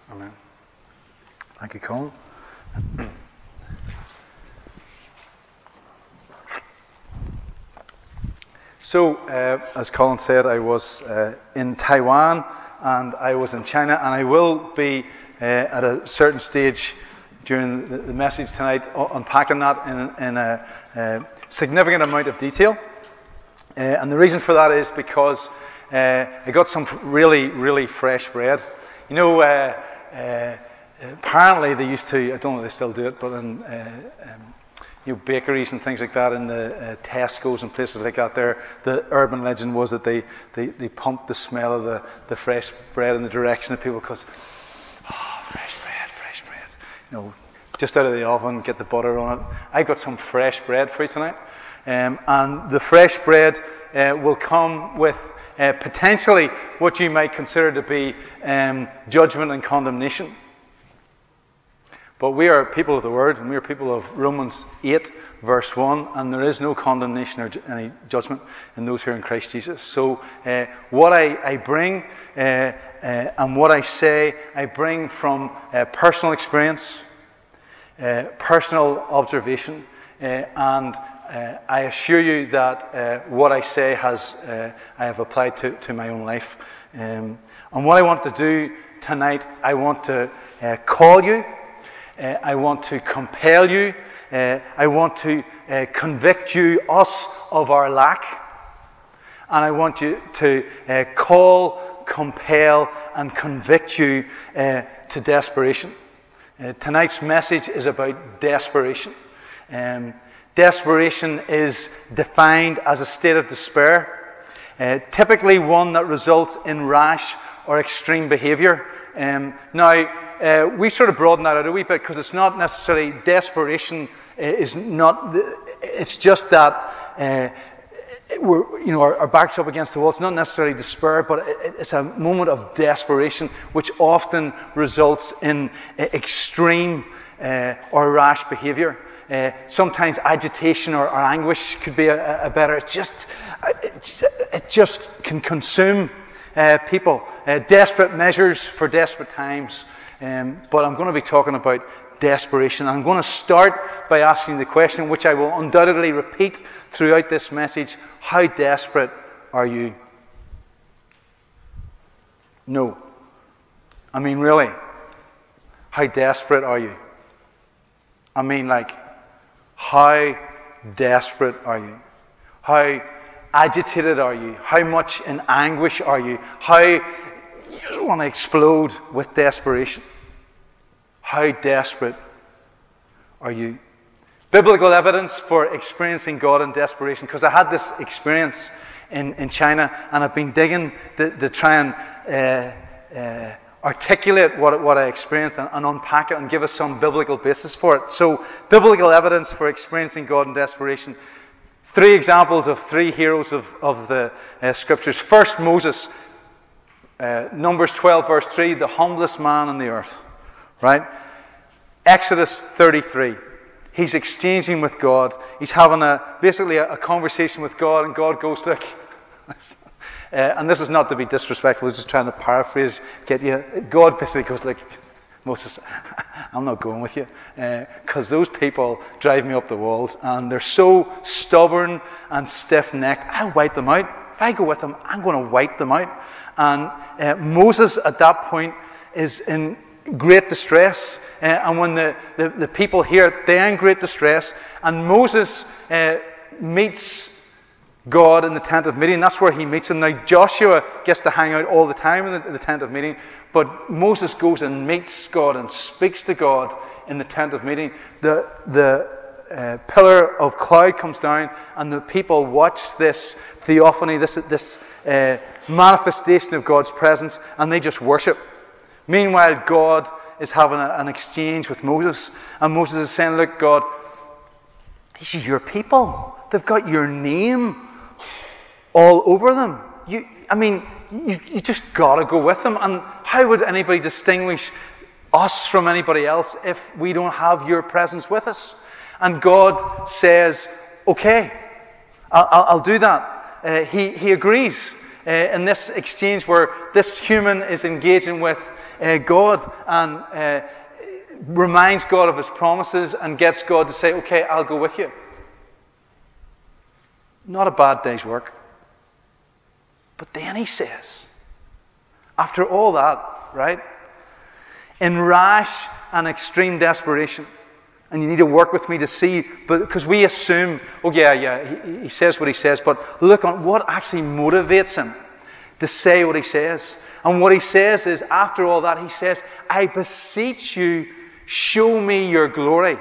Amen. Thank you, Colin. So, as Colin said, I was in Taiwan and I was in China, and I will be at a certain stage during the message tonight unpacking that in a significant amount of detail. And the reason for that is because I got some really, really fresh bread. You know, apparently they used to, I don't know if they still do it, but in bakeries and things like that, in the Tesco's and places like that, there, the urban legend was that they pumped the smell of the fresh bread in the direction of people, because, fresh bread, you know, just out of the oven, get the butter on it. I got some fresh bread for you tonight, and the fresh bread will come with potentially what you might consider to be judgment and condemnation. But we are people of the Word, and we are people of Romans 8, verse 1, and there is no condemnation or any judgment in those who are in Christ Jesus. So what I bring and what I say, I bring from personal experience, personal observation, and I assure you that what I say I have applied to my own life. And what I want to do tonight, I want to call you. I want to compel you. I want to convict you, us, of our lack. And I want you to call, compel, and convict you to desperation. Tonight's message is about desperation. Desperation is defined as a state of despair, typically one that results in rash or extreme behaviour. Now, we sort of broaden that out a wee bit, because it's not necessarily desperation. It's just that our backs up against the wall. It's not necessarily despair, but it's a moment of desperation, which often results in extreme or rash behaviour. Sometimes agitation or anguish could be a better. It just can consume people. Desperate measures for desperate times. But I'm going to be talking about desperation. I'm going to start by asking the question, which I will undoubtedly repeat throughout this message: how desperate are you? No. I mean, really, how desperate are you? I mean, like, how desperate are you? How agitated are you? How much in anguish are you? How you just want to explode with desperation? How desperate are you? Biblical evidence for experiencing God in desperation, because I had this experience in China, and I've been digging to try and articulate what I experienced and unpack it and give us some biblical basis for it. So, biblical evidence for experiencing God in desperation. 3 examples of 3 heroes of the Scriptures. First, Moses. Numbers 12, verse 3, the humblest man on the earth. Right? Exodus 33. He's exchanging with God. He's having basically a conversation with God, and God goes, look. And this is not to be disrespectful, it's just trying to paraphrase, get you. God basically goes, like, Moses, I'm not going with you, because those people drive me up the walls, and they're so stubborn and stiff-necked. I'll wipe them out. If I go with them, I'm going to wipe them out. And Moses at that point is in great distress, and when the people hear it, they're in great distress, and Moses meets God in the tent of meeting. That's where he meets him. Now, Joshua gets to hang out all the time in the tent of meeting, but Moses goes and meets God and speaks to God in the tent of meeting. The pillar of cloud comes down, and the people watch this theophany, this manifestation of God's presence, and they just worship. Meanwhile, God is having an exchange with Moses, and Moses is saying, look, God, these are your people. They've got your name all over them. You just got to go with them. And how would anybody distinguish us from anybody else if we don't have your presence with us? And God says, okay, I'll do that. He agrees in this exchange where this human is engaging with God and reminds God of his promises and gets God to say, okay, I'll go with you. Not a bad day's work. But then he says, after all that, right, in rash and extreme desperation, and you need to work with me to see, but because we assume, oh yeah, he says what he says, but look on what actually motivates him to say what he says. And what he says is, after all that, he says, I beseech you, show me your glory.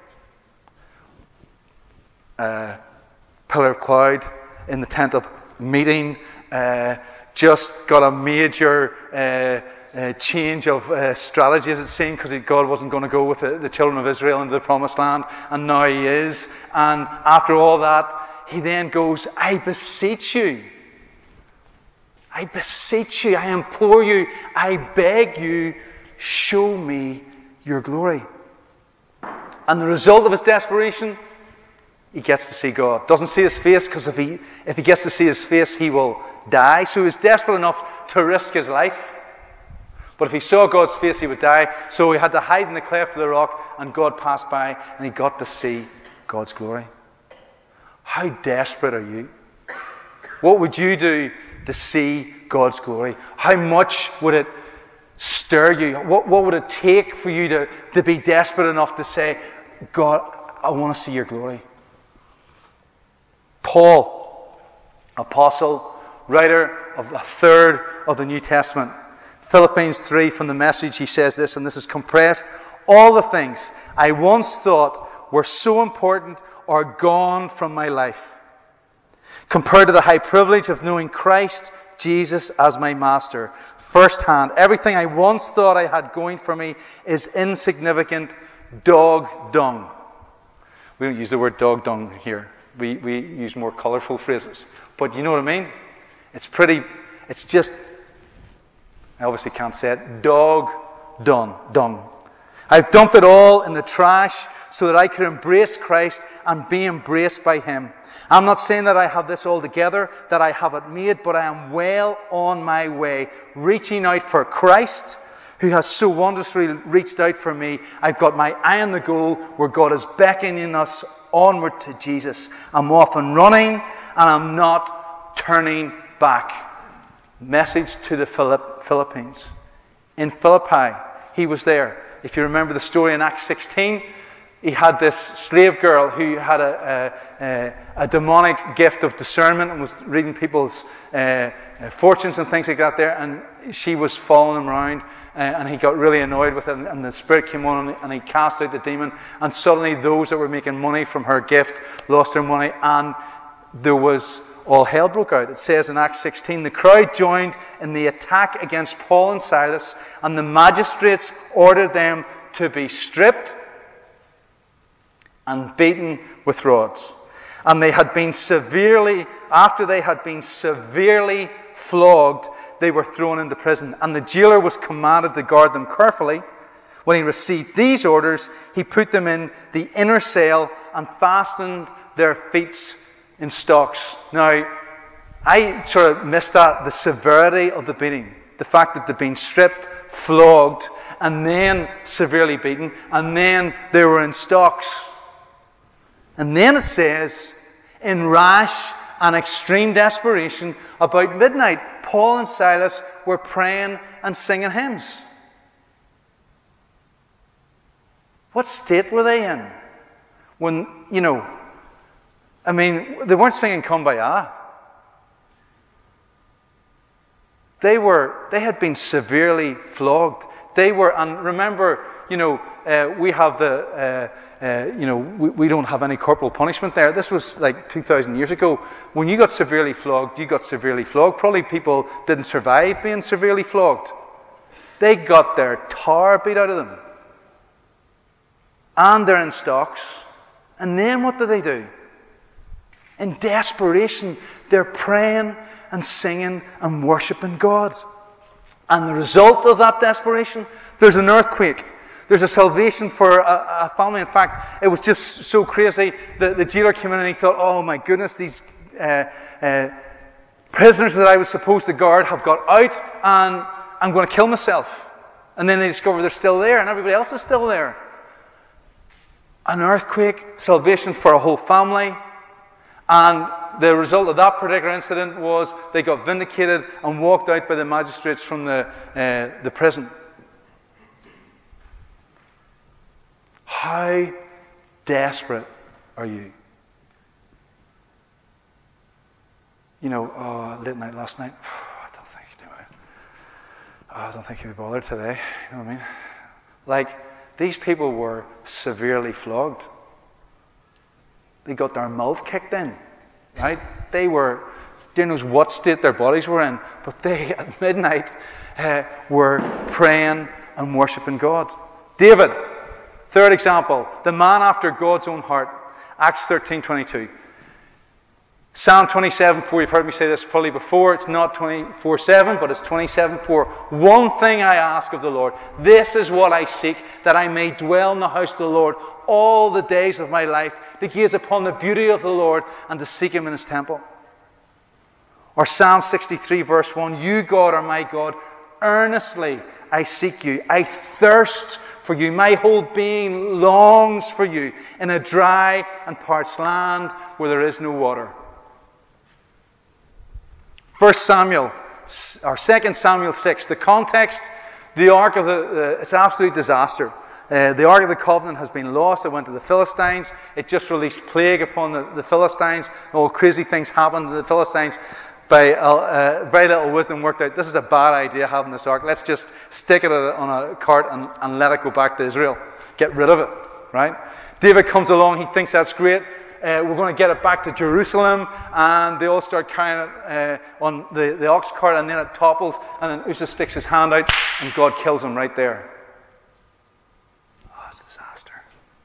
Pillar of cloud in the tent of meeting, just got a major change of strategy, as it seemed, because God wasn't going to go with the children of Israel into the promised land, and now he is. And after all that, he then goes, I beseech you. I beseech you, I implore you, I beg you, show me your glory. And the result of his desperation, he gets to see God. Doesn't see his face, because if he gets to see his face, he will die. So he was desperate enough to risk his life. But if he saw God's face, he would die. So he had to hide in the cleft of the rock, and God passed by, and he got to see God's glory. How desperate are you? What would you do to see God's glory? How much would it stir you? What would it take for you to be desperate enough to say, God, I want to see your glory? Paul, apostle, writer of a third of the New Testament. Philippians 3 from the Message, he says this, and this is compressed. All the things I once thought were so important are gone from my life, compared to the high privilege of knowing Christ Jesus as my master firsthand. Everything I once thought I had going for me is insignificant dog dung. We don't use the word dog dung here. We use more colourful phrases. But you know what I mean? It's just, I obviously can't say it, dog dung. I've dumped it all in the trash so that I could embrace Christ and be embraced by him. I'm not saying that I have this all together, that I have it made, but I am well on my way, reaching out for Christ, who has so wondrously reached out for me. I've got my eye on the goal, where God is beckoning us onward to Jesus. I'm off and running, and I'm not turning back. Message to the Philippines. In Philippi, he was there. If you remember the story in Acts 16, he had this slave girl who had a demonic gift of discernment and was reading people's fortunes and things like that there, and she was following him around, and he got really annoyed with it, and the Spirit came on him, and he cast out the demon, and suddenly those that were making money from her gift lost their money, and there was all hell broke out. It says in Acts 16, the crowd joined in the attack against Paul and Silas, and the magistrates ordered them to be stripped and beaten with rods. And after they had been severely flogged, they were thrown into prison. And the jailer was commanded to guard them carefully. When he received these orders, he put them in the inner cell and fastened their feet in stocks. Now, I sort of missed that, the severity of the beating. The fact that they'd been stripped, flogged, and then severely beaten, and then they were in stocks. And then it says, in rash and extreme desperation, about midnight, Paul and Silas were praying and singing hymns. What state were they in? When, they weren't singing Kumbaya. They had been severely flogged. And remember, we have we don't have any corporal punishment there. This was like 2,000 years ago. When you got severely flogged, you got severely flogged. Probably people didn't survive being severely flogged. They got their tar beat out of them. And they're in stocks. And then what do? In desperation, they're praying and singing and worshipping God. And the result of that desperation, there's an earthquake. There's a salvation for a family. In fact, it was just so crazy. The jailer came in and he thought, oh my goodness, these prisoners that I was supposed to guard have got out, and I'm going to kill myself. And then they discover they're still there and everybody else is still there. An earthquake, salvation for a whole family. And the result of that particular incident was they got vindicated and walked out by the magistrates from the prison. How desperate are you? You know, late night last night. I don't think he'll be bothered today. You know what I mean? Like, these people were severely flogged. They got their mouth kicked in, right? They were, who knows what state their bodies were in, but they, at midnight, were praying and worshipping God. David, third example, the man after God's own heart. Acts 13:22. Psalm 27:4, you've heard me say this probably before. It's not 24:7, but it's 27:4. One thing I ask of the Lord, this is what I seek, that I may dwell in the house of the Lord all the days of my life, to gaze upon the beauty of the Lord and to seek Him in His temple. Or Psalm 63 verse 1, you, God, are my God. Earnestly I seek you. I thirst for you. My whole being longs for you in a dry and parched land where there is no water. 2 Samuel 6, the context, the Ark of it's an absolute disaster. The Ark of the Covenant has been lost. It went to the Philistines. It just released plague upon the Philistines. All crazy things happened to the Philistines. By very little wisdom worked out, this is a bad idea having this Ark. Let's just stick it on a cart and let it go back to Israel. Get rid of it, right? David comes along. He thinks that's great. We're going to get it back to Jerusalem, and they all start carrying it on the ox cart, and then it topples, and then Uzzah sticks his hand out, and God kills him right there. Oh, it's a disaster.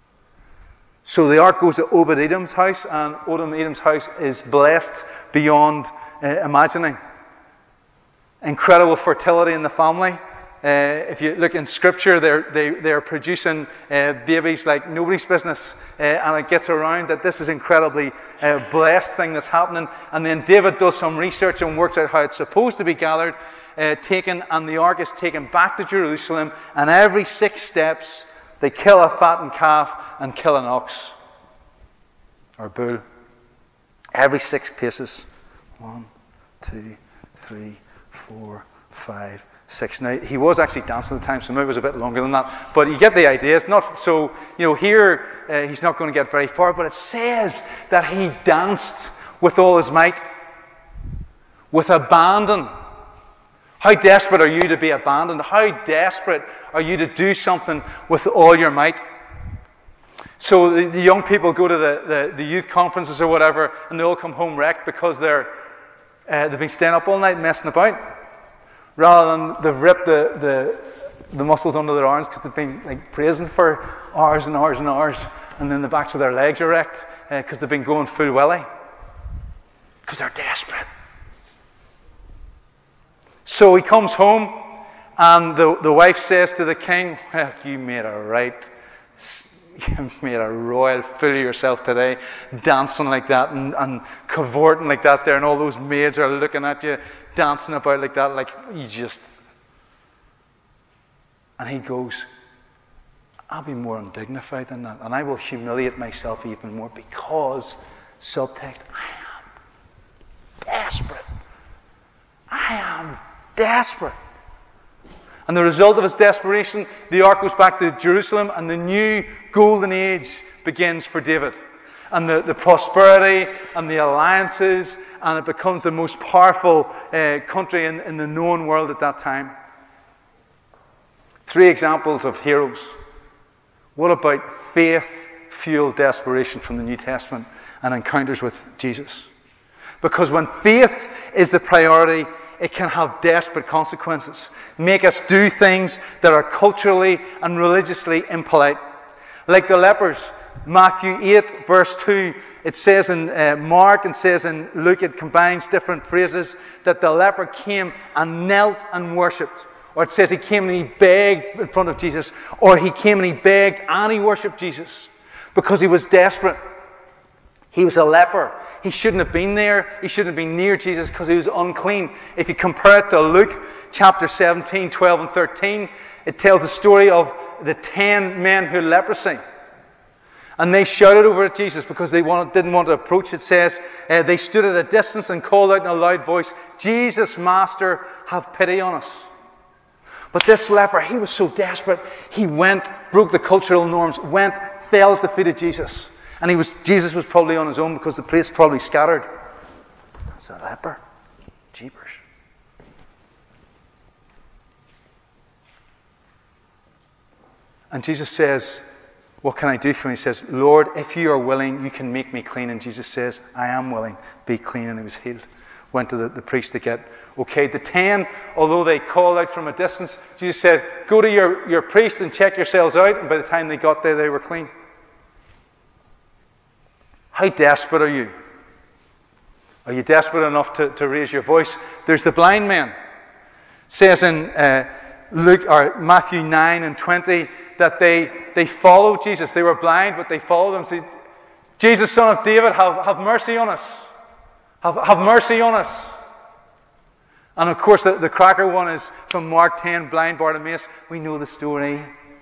So the ark goes to Obed-Edom's house, and Obed-Edom's house is blessed beyond imagining. Incredible fertility in the family. If you look in Scripture, they're producing babies like nobody's business, and it gets around that this is incredibly blessed thing that's happening. And then David does some research and works out how it's supposed to be gathered, taken, and the ark is taken back to Jerusalem. And every 6 steps, they kill a fattened calf and kill an ox or bull. Every 6 paces. 1, 2, 3, 4, 5, 6. Now, he was actually dancing at the time, so maybe it was a bit longer than that. But you get the idea. It's not so, here he's not going to get very far, but it says that he danced with all his might, with abandon. How desperate are you to be abandoned? How desperate are you to do something with all your might? So the young people go to the youth conferences or whatever, and they all come home wrecked because they've been staying up all night messing about. Rather than they've ripped the muscles under their arms because they've been like praising for hours and hours and hours, and then the backs of their legs are wrecked because they've been going full willy because they're desperate. So he comes home, and the wife says to the king, "Well, you made a royal fool of yourself today, dancing like that and cavorting like that there, and all those maids are looking at you, dancing about like that, like you just..." And he goes, "I'll be more undignified than that, and I will humiliate myself even more because," subtext, "I am desperate. I am desperate." And the result of his desperation, the ark goes back to Jerusalem, and the new golden age begins for David. And the prosperity and the alliances, and it becomes the most powerful country in the known world at that time. 3 examples of heroes. What about faith-fueled desperation from the New Testament and encounters with Jesus? Because when faith is the priority, it can have desperate consequences. Make us do things that are culturally and religiously impolite. Like the lepers, Matthew 8 verse 2, it says in Mark and says in Luke, it combines different phrases, that the leper came and knelt and worshipped. Or it says he came and he begged in front of Jesus. Or he came and he begged and he worshipped Jesus. Because he was desperate. He was a leper. He shouldn't have been there. He shouldn't have been near Jesus because he was unclean. If you compare it to Luke chapter 17, 12 and 13, It tells the story of the 10 men who had leprosy. And they shouted over at Jesus because they didn't want to approach. It says, they stood at a distance and called out in a loud voice, "Jesus, Master, have pity on us." But this leper, he was so desperate, he went, broke the cultural norms, fell at the feet of Jesus. And Jesus was probably on his own because the place probably scattered. That's a leper. Jeepers. And Jesus says, "What can I do for you?" He says, "Lord, if you are willing, you can make me clean." And Jesus says, "I am willing, be clean." And he was healed. Went to the priest to get okay. The 10, although they called out from a distance, Jesus said, "Go to your priest and check yourselves out." And by the time they got there, they were clean. How desperate are you? Are you desperate enough to raise your voice? There's the blind man. It says in Matthew 9 and 20 that they followed Jesus. They were blind, but they followed him. Said, "Jesus, Son of David, have mercy on us. Have mercy on us." And of course, the cracker one is from Mark 10, blind Bartimaeus. We know the story.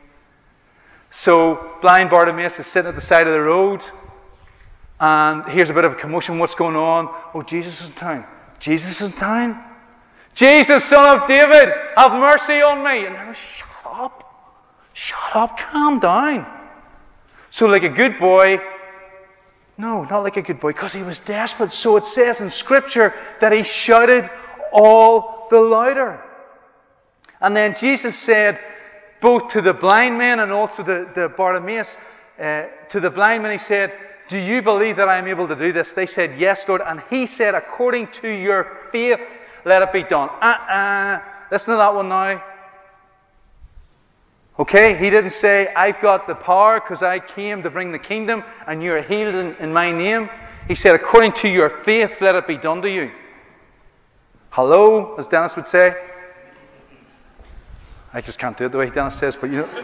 So blind Bartimaeus is sitting at the side of the road, and here's a bit of a commotion. What's going on? Oh, Jesus is in town. Jesus is in town. "Jesus, Son of David, have mercy on me." And they're like, Shut up, calm down. So like a good boy, no, not like a good boy, because he was desperate. So it says in Scripture that he shouted all the louder. And then Jesus said, both to the blind man and also the Bartimaeus, to the blind man he said, "Do you believe that I am able to do this?" They said, "Yes, Lord." And he said, "According to your faith, let it be done." Listen to that one now. Okay, he didn't say, "I've got the power because I came to bring the kingdom and you're healed in my name." He said, "According to your faith, let it be done to you." Hello, as Dennis would say. I just can't do it the way Dennis says, but you know.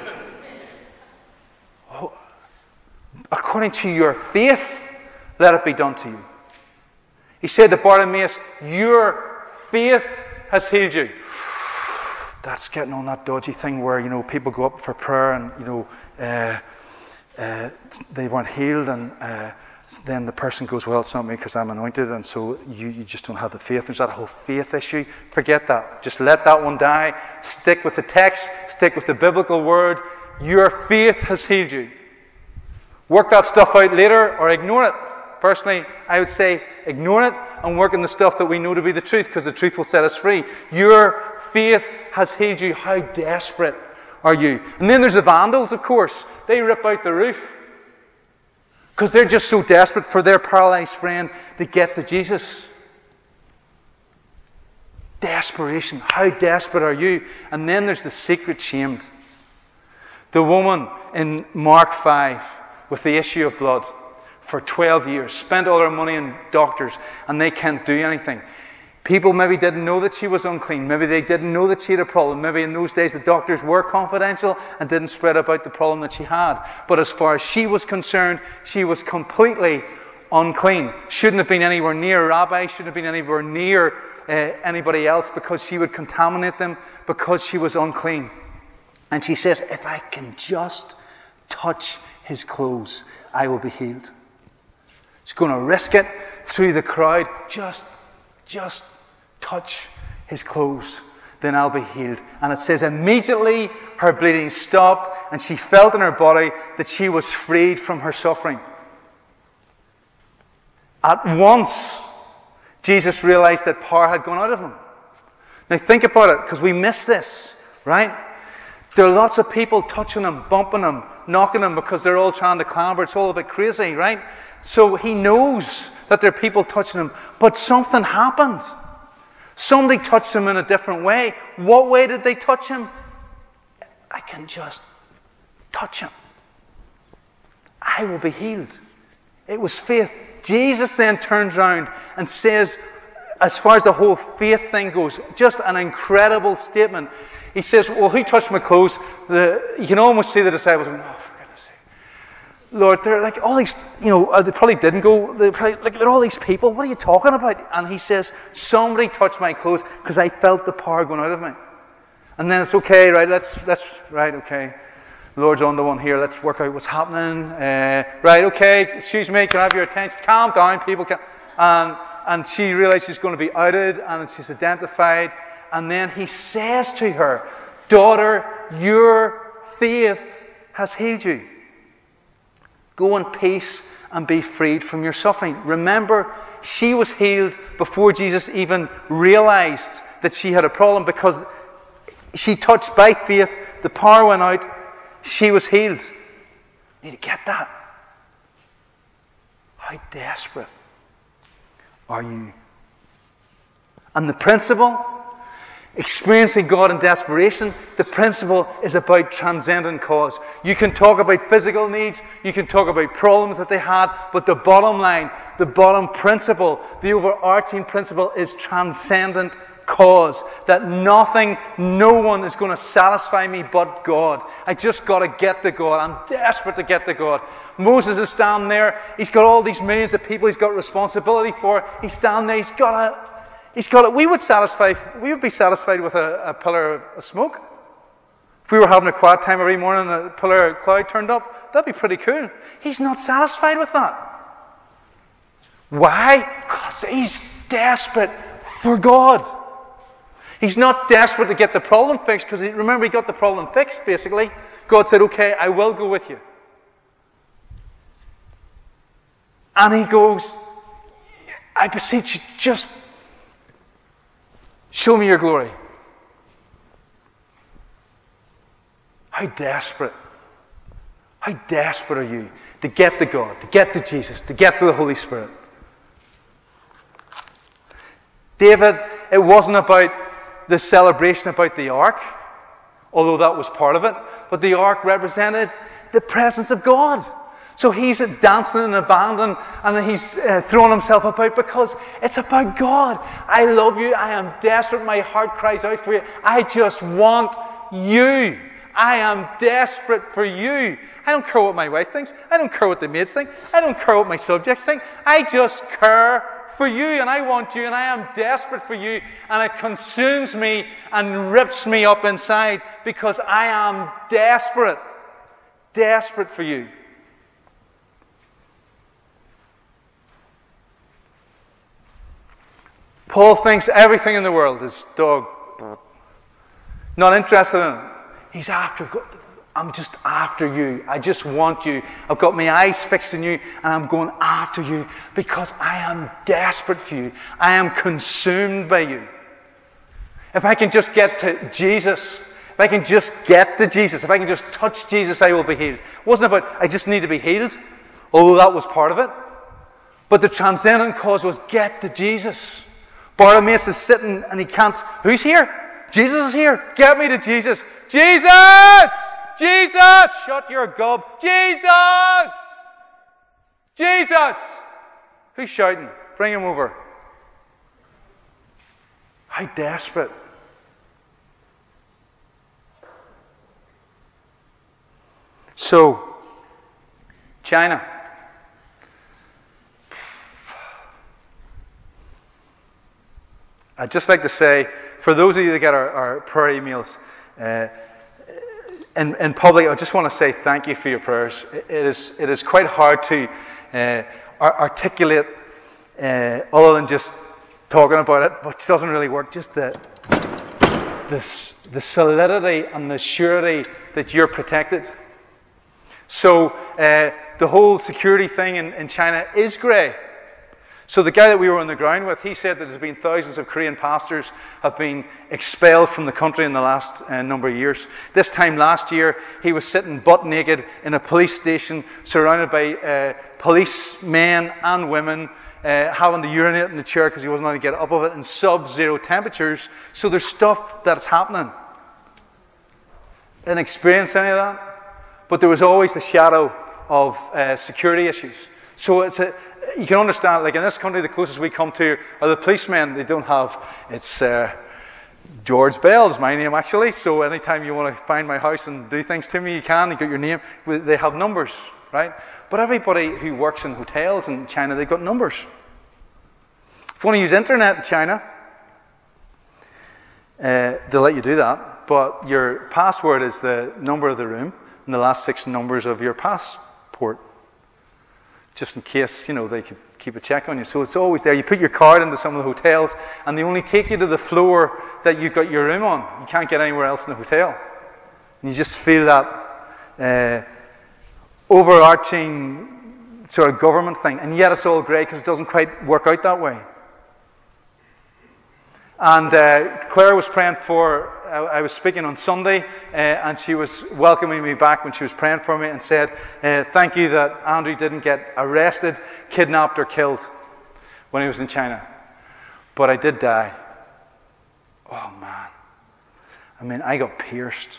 Oh, according to your faith, let it be done to you. He said to Bartimaeus, "Your faith has healed you." That's getting on that dodgy thing where, people go up for prayer and, they weren't healed and then the person goes, "Well, it's not me because I'm anointed," and so you just don't have the faith. There's that whole faith issue. Forget that. Just let that one die. Stick with the text. Stick with the biblical word. Your faith has healed you. Work that stuff out later or ignore it. Personally, I would say ignore it and work on the stuff that we know to be the truth, because the truth will set us free. Your faith has healed you. How desperate are you? And then there's the vandals, of course. They rip out the roof because they're just so desperate for their paralyzed friend to get to Jesus. Desperation. How desperate are you? And then there's the secret shamed. The woman in Mark 5 with the issue of blood for 12 years, spent all her money on doctors, and they can't do anything. People maybe didn't know that she was unclean. Maybe they didn't know that she had a problem. Maybe in those days the doctors were confidential and didn't spread about the problem that she had. But as far as she was concerned, she was completely unclean. Shouldn't have been anywhere near a rabbi, shouldn't have been anywhere near anybody else, because she would contaminate them, because she was unclean. And she says, "If I can just touch his clothes, I will be healed." She's going to risk it through the crowd. Just touch his clothes, then I'll be healed. And it says immediately her bleeding stopped and she felt in her body that she was freed from her suffering. At once, Jesus realized that power had gone out of him. Now think about it, because we miss this, right? There are lots of people touching him, bumping him, knocking him, because they're all trying to clamber. It's all a bit crazy, right? So he knows that there are people touching him. But something happened. Somebody touched him in a different way. What way did they touch him? I can just touch him. I will be healed. It was faith. Jesus then turns around and says, as far as the whole faith thing goes, just an incredible statement. He says, "Well, who touched my clothes?" You can almost see the disciples going, "Oh, for goodness sake. Lord, they're like all these, they probably didn't go, they're all these people. What are you talking about?" And he says, "Somebody touched my clothes because I felt the power going out of me." And then it's okay, right? Let's right, okay. The Lord's on the one here. Let's work out what's happening. Right, okay. Excuse me. Can I have your attention? Calm down, people. And she realizes she's going to be outed, and she's identified. And then he says to her, "Daughter, your faith has healed you. Go in peace and be freed from your suffering." Remember, she was healed before Jesus even realized that she had a problem, because she touched by faith, the power went out, she was healed. You need to get that. How desperate are you? And the principle, experiencing God in desperation, the principle is about transcendent cause. You can talk about physical needs, you can talk about problems that they had, but the bottom line, the bottom principle, the overarching principle is transcendent cause. That nothing, no one is going to satisfy me but God. I just got to get to God. I'm desperate to get to God. Moses is standing there. He's got all these millions of people he's got responsibility for. He's standing there. He's got it. We would be satisfied with a pillar of smoke. If we were having a quiet time every morning and a pillar of cloud turned up, that'd be pretty cool. He's not satisfied with that. Why? Because he's desperate for God. He's not desperate to get the problem fixed, because remember, he got the problem fixed, basically. God said, okay, I will go with you. And he goes, I beseech you, just show me your glory. How desperate are you to get to God, to get to Jesus, to get to the Holy Spirit? David, it wasn't about the celebration about the ark, although that was part of it, but the ark represented the presence of God. So he's dancing and abandon, and he's throwing himself about because it's about God. I love you. I am desperate. My heart cries out for you. I just want you. I am desperate for you. I don't care what my wife thinks. I don't care what the maids think. I don't care what my subjects think. I just care for you, and I want you, and I am desperate for you, and it consumes me and rips me up inside because I am desperate for you. Paul thinks everything in the world is dog. Not interested in it. He's after God. I'm just after you. I just want you. I've got my eyes fixed on you, and I'm going after you because I am desperate for you. I am consumed by you. If I can just get to Jesus, if I can just touch Jesus, I will be healed. It wasn't about I just need to be healed, although that was part of it. But the transcendent cause was get to Jesus. Bartimaeus is sitting and he can't. Who's here? Jesus is here. Get me to Jesus. Jesus! Jesus! Shut your gob. Jesus! Jesus! Who's shouting? Bring him over. How desperate. So, China. I'd just like to say, for those of you that get our prayer emails, in public, I just want to say thank you for your prayers. It is quite hard to articulate other than just talking about it, which doesn't really work. Just the solidity and the surety that you're protected. So the whole security thing in China is grey. So the guy that we were on the ground with, he said that there's been thousands of Korean pastors have been expelled from the country in the last number of years. This time last year, he was sitting butt naked in a police station, surrounded by policemen and women, having to urinate in the chair because he wasn't allowed to get up of it in sub-zero temperatures. So there's stuff that's happening. Didn't experience any of that, but there was always the shadow of security issues. So you can understand, like in this country, the closest we come to are the policemen. They don't have, it's George Bell is my name actually, so anytime you want to find my house and do things to me, you can, you got your name. They have numbers, right? But everybody who works in hotels in China, they've got numbers. If you want to use internet in China, they'll let you do that. but your password is the number of the room and the last 6 numbers of your passport. Just in case, they could keep a check on you. So it's always there. You put your card into some of the hotels, and they only take you to the floor that you've got your room on. You can't get anywhere else in the hotel. And you just feel that overarching sort of government thing. And yet it's all great because it doesn't quite work out that way. And Claire was praying for... I was speaking on Sunday, and she was welcoming me back when she was praying for me and said, thank you that Andrew didn't get arrested, kidnapped or killed when he was in China. But I did die. Oh man. I got pierced.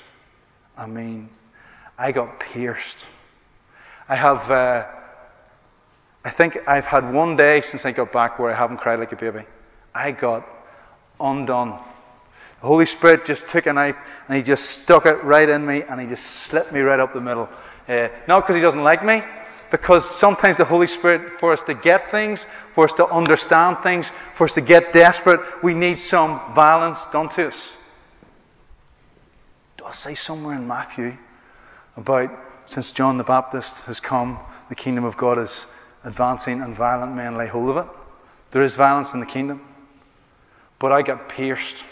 I got pierced. I think I've had one day since I got back where I haven't cried like a baby. I got undone. The Holy Spirit just took a knife and he just stuck it right in me and he just slit me right up the middle. Not because he doesn't like me, because sometimes the Holy Spirit, for us to get things, for us to understand things, for us to get desperate, we need some violence done to us. Does say somewhere in Matthew about since John the Baptist has come, the kingdom of God is advancing and violent men lay hold of it. There is violence in the kingdom. But I got pierced.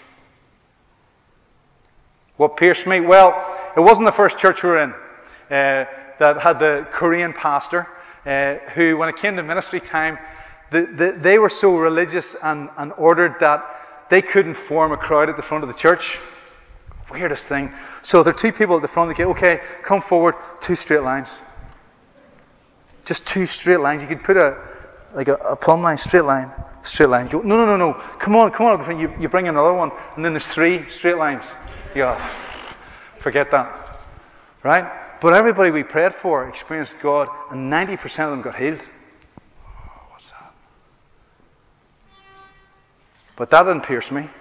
What pierced me? Well, it wasn't the first church we were in that had the Korean pastor who, when it came to ministry time, they were so religious and ordered that they couldn't form a crowd at the front of the church. Weirdest thing. So there are 2 people at the front. They go, okay, come forward, 2 straight lines. Just 2 straight lines. You could put a plumb line, straight line. You go, no. Come on at the front. You bring another one, and then there's 3 straight lines. You go, forget that. Right? But everybody we prayed for experienced God, and 90% of them got healed. Oh, what's that? But that didn't pierce me.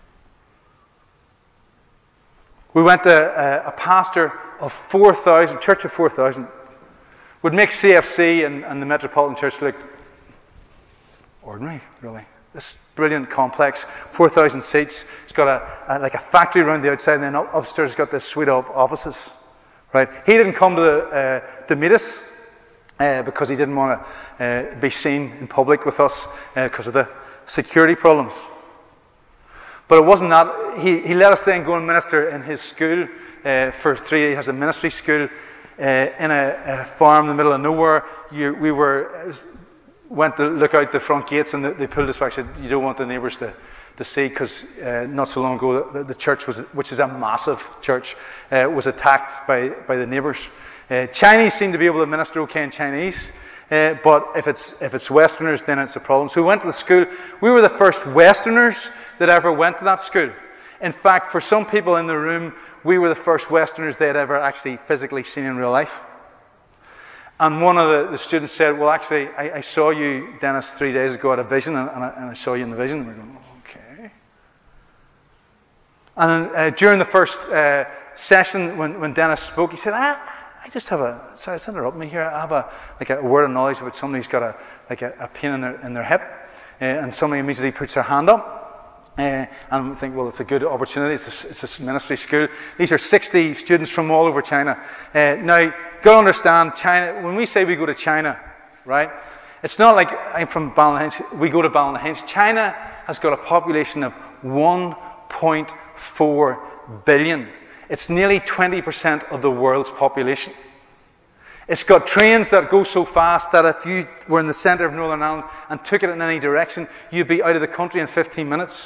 We went to a pastor of 4,000, church of 4,000, would make CFC and the Metropolitan Church look ordinary, really. This brilliant complex, 4,000 seats. It's got a factory around the outside, and then upstairs it's got this suite of offices. Right? He didn't come to meet us because he didn't want to be seen in public with us because of the security problems. But it wasn't that. He let us then go and minister in his school for 3 years. He has a ministry school in a farm in the middle of nowhere. We went to look out the front gates, and they pulled us back and said, you don't want the neighbours to see, because not so long ago the church, which is a massive church, was attacked by the neighbours. Chinese seem to be able to minister okay in Chinese, but if it's Westerners, then it's a problem. So we went to the school. We were the first Westerners that ever went to that school. In fact, for some people in the room, we were the first Westerners they had ever actually physically seen in real life. And one of the students said, well, actually, I saw you, Dennis, 3 days ago at a vision, and I saw you in the vision. And we're going, okay. And during the first session, when Dennis spoke, he said, I just have sorry, it's interrupting me here. I have a word of knowledge about somebody who's got a pain in their hip. And somebody immediately puts their hand up. And I think, well, it's a good opportunity. It's a ministry school. These are 60 students from all over China. Now, you've got to understand, China, when we say we go to China, right, it's not like I'm from Ballynahinch, we go to Ballynahinch. China has got a population of 1.4 billion. It's nearly 20% of the world's population. It's got trains that go so fast that if you were in the centre of Northern Ireland and took it in any direction, you'd be out of the country in 15 minutes.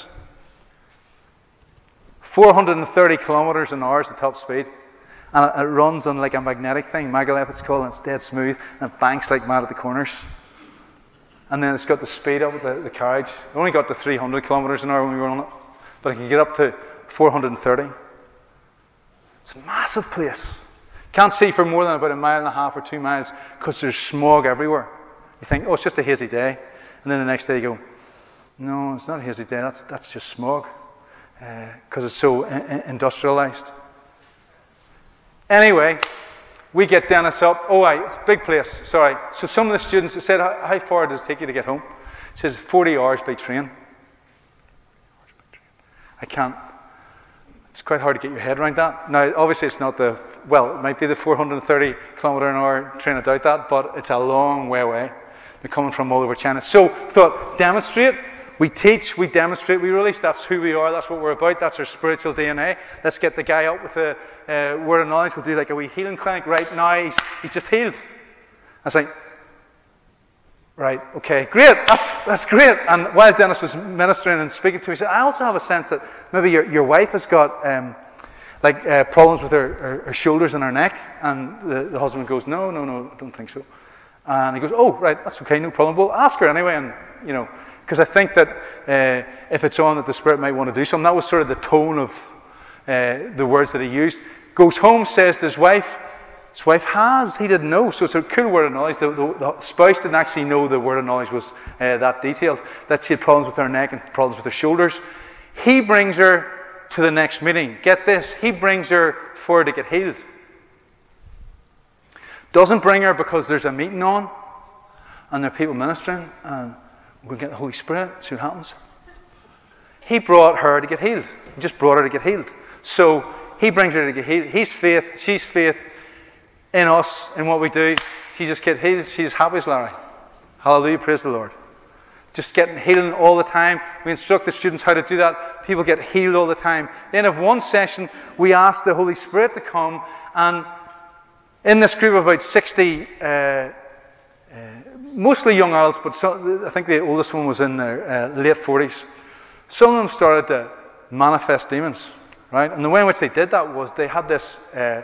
430 kilometres an hour is the top speed. And it runs on like a magnetic thing, maglev it's called, and it's dead smooth, and it banks like mad at the corners. And then it's got the speed up with the carriage. It only got to 300 kilometres an hour when we were on it, but it can get up to 430. It's a massive place. Can't see for more than about 1.5 miles or 2 miles because there's smog everywhere. You think, oh, it's just a hazy day. And then the next day you go, no, it's not a hazy day, that's just smog. Because it's so industrialized. Anyway, we get Dennis up. Oh, it's a big place. Sorry. So some of the students said, how far does it take you to get home? He says, 40 hours by train. I can't. It's quite hard to get your head around that. Now, obviously it's not it might be the 430 kilometre an hour train, I doubt that, but it's a long way away. They're coming from all over China. So, I thought, demonstrate. We teach, we demonstrate, we release. That's who we are, that's what we're about, that's our spiritual DNA. Let's get the guy up with the word of knowledge. We'll do like a wee healing clinic right now. He's just healed. I was like, right, okay, great, that's great. And while Dennis was ministering and speaking to me, he said, I also have a sense that maybe your wife has got problems with her shoulders and her neck. And the husband goes, no, I don't think so. And he goes, oh, right, that's okay, no problem. Well, ask her anyway, and because I think that if it's on, that the Spirit might want to do something. That was sort of the tone of the words that he used. Goes home, says to his wife has. He didn't know. So it's a cool word of knowledge. The spouse didn't actually know the word of knowledge was that detailed, that she had problems with her neck and problems with her shoulders. He brings her to the next meeting. Get this. He brings her for her to get healed. Doesn't bring her because there's a meeting on and there are people ministering and we're going to get the Holy Spirit, see what happens. He brought her to get healed. He just brought her to get healed. So he brings her to get healed. He's faith, she's faith in us, in what we do. She just gets healed. She's happy as Larry. Hallelujah, praise the Lord. Just getting healing all the time. We instruct the students how to do that. People get healed all the time. Then of one session, we asked the Holy Spirit to come, and in this group of about 60, mostly young adults, but I think the oldest one was in their late 40s. Some of them started to manifest demons, right? And the way in which they did that was they had this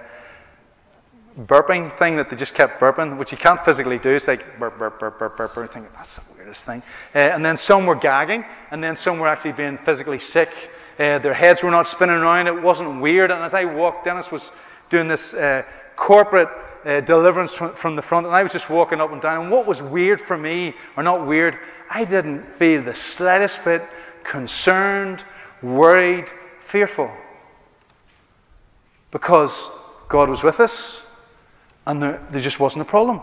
burping thing that they just kept burping, which you can't physically do. It's like burp, burp, burp, burp, burp, burp. I think that's the weirdest thing. And then some were gagging, and then some were actually being physically sick. Their heads were not spinning around. It wasn't weird. And as I walked, Dennis was doing this corporate deliverance from the front, and I was just walking up and down. And what was weird for me, or not weird, I didn't feel the slightest bit concerned, worried, fearful, because God was with us, and there just wasn't a problem.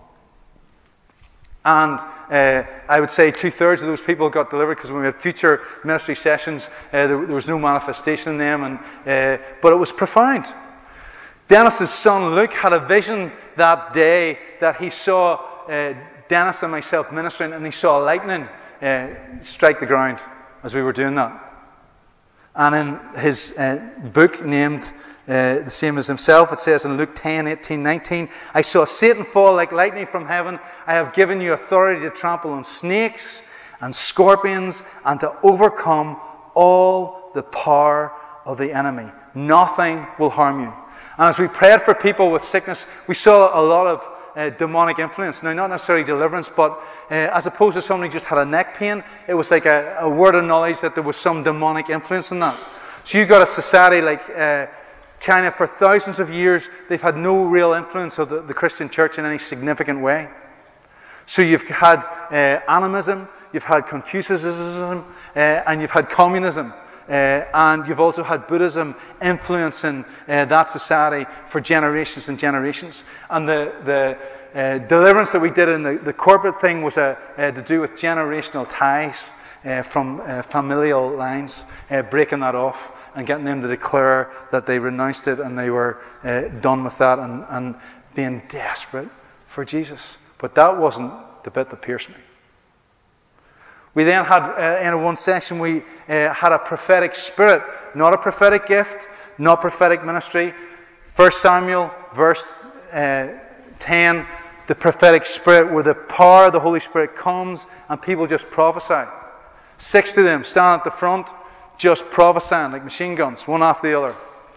And I would say 2/3 of those people got delivered, because when we had future ministry sessions, there was no manifestation in them, but it was profound. Dennis's son Luke had a vision that day that he saw Dennis and myself ministering, and he saw lightning strike the ground as we were doing that. And in his book named the same as himself, it says in Luke 10:18-19, I saw Satan fall like lightning from heaven. I have given you authority to trample on snakes and scorpions and to overcome all the power of the enemy. Nothing will harm you. And as we prayed for people with sickness, we saw a lot of demonic influence. Now, not necessarily deliverance, but as opposed to somebody just had a neck pain, it was like a word of knowledge that there was some demonic influence in that. So you've got a society like China. For thousands of years, they've had no real influence of the Christian church in any significant way. So you've had animism, you've had Confucianism, and you've had communism. And you've also had Buddhism influencing that society for generations and generations. And the deliverance that we did in the corporate thing was to do with generational ties from familial lines, breaking that off and getting them to declare that they renounced it and they were done with that, and being desperate for Jesus. But that wasn't the bit that pierced me. We then had, in one session, we had a prophetic spirit, not a prophetic gift, not prophetic ministry. 1 Samuel, verse 10, the prophetic spirit, where the power of the Holy Spirit comes and people just prophesy. 6 of them stand at the front, just prophesying like machine guns, one after the other.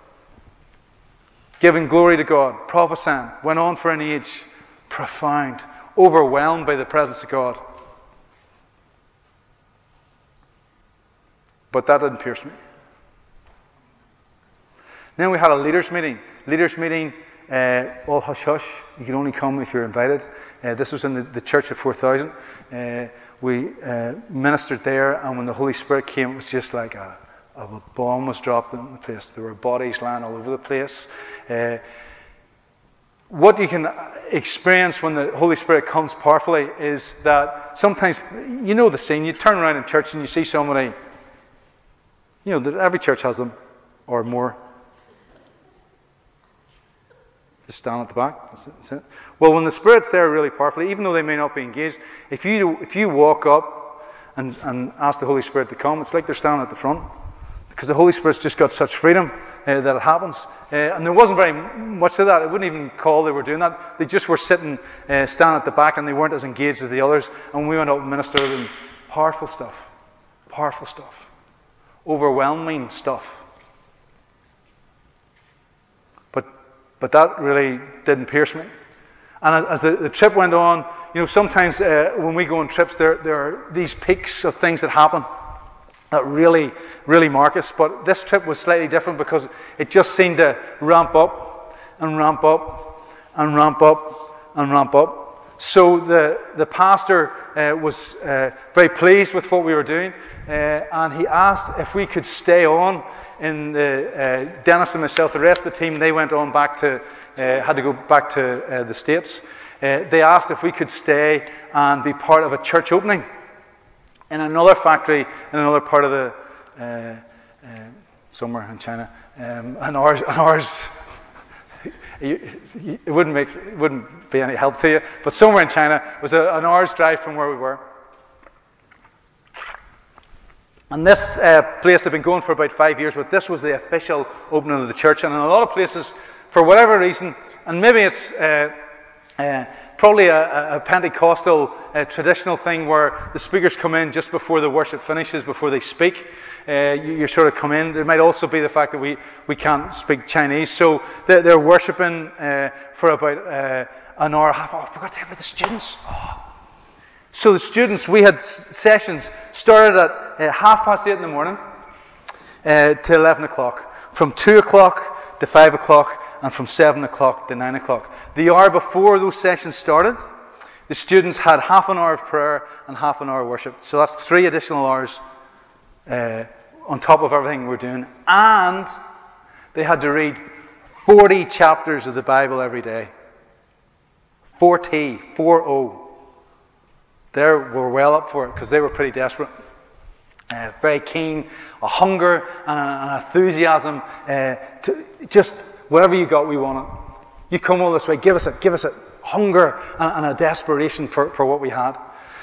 Giving glory to God, prophesying, went on for an age, profound, overwhelmed by the presence of God. But that didn't pierce me. Then we had a leaders' meeting. All hush-hush. You can only come if you're invited. This was in the church of 4,000. We ministered there, and when the Holy Spirit came, it was just like a bomb was dropped in the place. There were bodies lying all over the place. What you can experience when the Holy Spirit comes powerfully is that sometimes, you know the scene, you turn around in church and you see somebody. You know, every church has them or more. Just stand at the back. That's it. Well, when the Spirit's there really powerfully, even though they may not be engaged, if you walk up and ask the Holy Spirit to come, it's like they're standing at the front. Because the Holy Spirit's just got such freedom that it happens. And there wasn't very much of that. I wouldn't even call they were doing that. They just were sitting, standing at the back, and they weren't as engaged as the others. And we went out and ministered to them. Powerful stuff. Powerful stuff. Overwhelming stuff. But that really didn't pierce me. And as the trip went on, sometimes when we go on trips, there are these peaks of things that happen that really, really mark us. But this trip was slightly different because it just seemed to ramp up and ramp up and ramp up and ramp up. So the pastor was very pleased with what we were doing, and he asked if we could stay on. In the Dennis and myself, the rest of the team, they went on back to, had to go back to the States. They asked if we could stay and be part of a church opening in another factory in another part of the somewhere in China. And ours it wouldn't be any help to you, but somewhere in China was an hour's drive from where we were. And this place had been going for about 5 years, but this was the official opening of the church. And in a lot of places, for whatever reason, and maybe it's probably a Pentecostal traditional thing where the speakers come in just before the worship finishes, before they speak. You sort of come in. There might also be the fact that we can't speak Chinese, so they're worshiping for about an hour and a half. Oh, I forgot to tell you about the students. Oh. So the students, we had sessions started at 8:30 in the morning to 11 o'clock, from 2 o'clock to 5 o'clock, and from 7 o'clock to 9 o'clock. The hour before those sessions started, the students had half an hour of prayer and half an hour of worship. So that's 3 additional hours on top of everything we're doing. And they had to read 40 chapters of the Bible every day. 40. They were well up for it because they were pretty desperate. Very keen, a hunger and an enthusiasm to just whatever you got, we want it. You come all this way, give us it. Hunger and a desperation for what we had.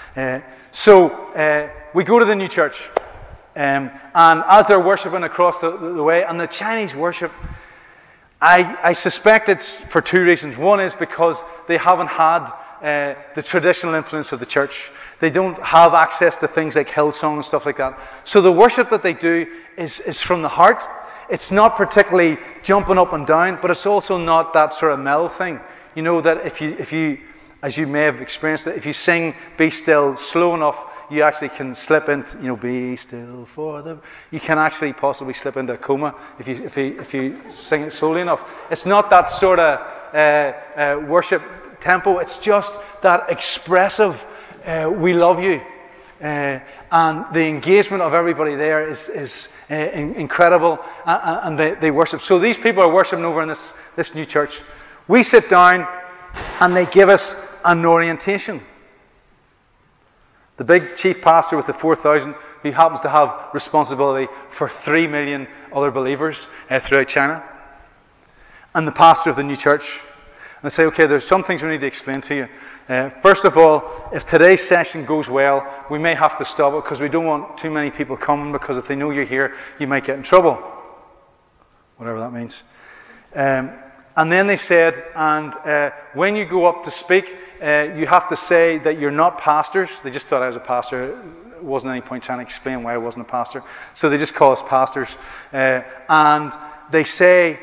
So we go to the new church, and as they're worshipping across the way, and the Chinese worship, I suspect it's for 2 reasons. One is because they haven't had the traditional influence of the church. They don't have access to things like Hillsong and stuff like that. So the worship that they do is from the heart. It's not particularly jumping up and down, but it's also not that sort of mellow thing. You know that if you, as you may have experienced it, if you sing "Be Still" slow enough, you actually can slip into, "Be still for the." You can actually possibly slip into a coma if you sing it slowly enough. It's not that sort of worship tempo. It's just that expressive. We love you, and the engagement of everybody there is incredible, and they worship. So these people are worshiping over in this new church. We sit down, and they give us an orientation. The big chief pastor with the 4,000, who happens to have responsibility for 3 million other believers throughout China, and the pastor of the new church. And they say, okay, there's some things we need to explain to you. First of all, if today's session goes well, we may have to stop it because we don't want too many people coming, because if they know you're here, you might get in trouble. Whatever that means. And then they said, when you go up to speak, you have to say that you're not pastors. They just thought I was a pastor. There wasn't any point trying to explain why I wasn't a pastor. So they just call us pastors. And they say,